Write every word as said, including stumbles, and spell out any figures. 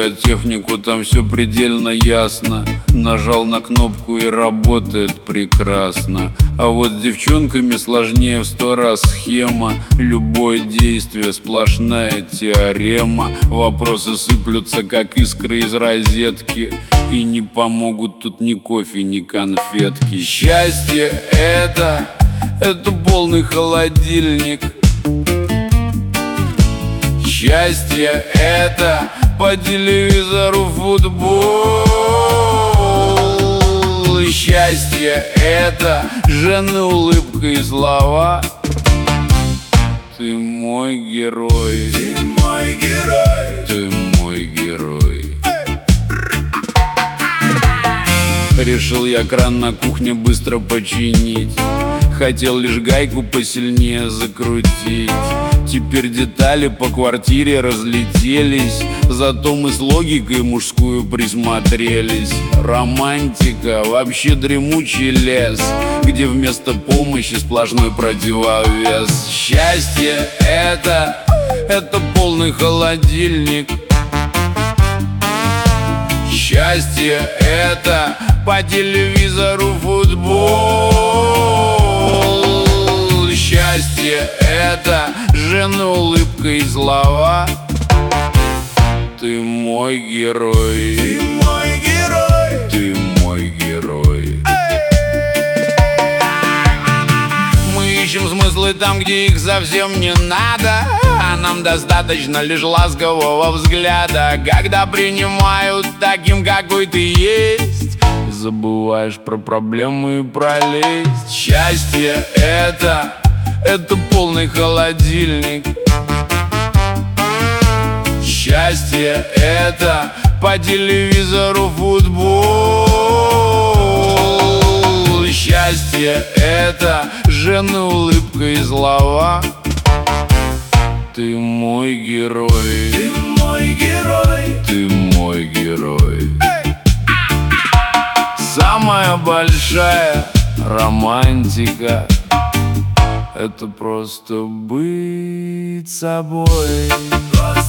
Трогая технику, там все предельно ясно. Нажал на кнопку и работает прекрасно. А вот с девчонками сложнее в сто раз схема. Любое действие сплошная теорема. Вопросы сыплются, как искры из розетки. И не помогут тут ни кофе, ни конфетки. Счастье это, это полный холодильник. Счастье это по телевизору футбол. Счастье это жены, улыбка и слова. Ты мой герой, Ты мой герой, ты мой герой. Решил я кран на кухне быстро починить. Хотел лишь гайку посильнее закрутить. Теперь детали по квартире разлетелись. Зато мы с логикой мужскую присмотрелись. Романтика, вообще дремучий лес, где вместо помощи сплошной противовес. Счастье это, это полный холодильник. Счастье это по телевизору футбол. Счастье это жены, улыбка и слова. Ты мой герой, ты мой герой, ты мой герой. Мы ищем смыслы там, где их совсем не надо. А нам достаточно лишь ласкового взгляда. Когда принимают таким, какой ты есть, забываешь про проблемы и про лесть. Счастье это, это полный холодильник. Счастье это по телевизору футбол. Счастье это жены, улыбка и слова. Ты мой герой, ты мой герой, ты мой герой. Самая большая романтика — это просто быть собой. просто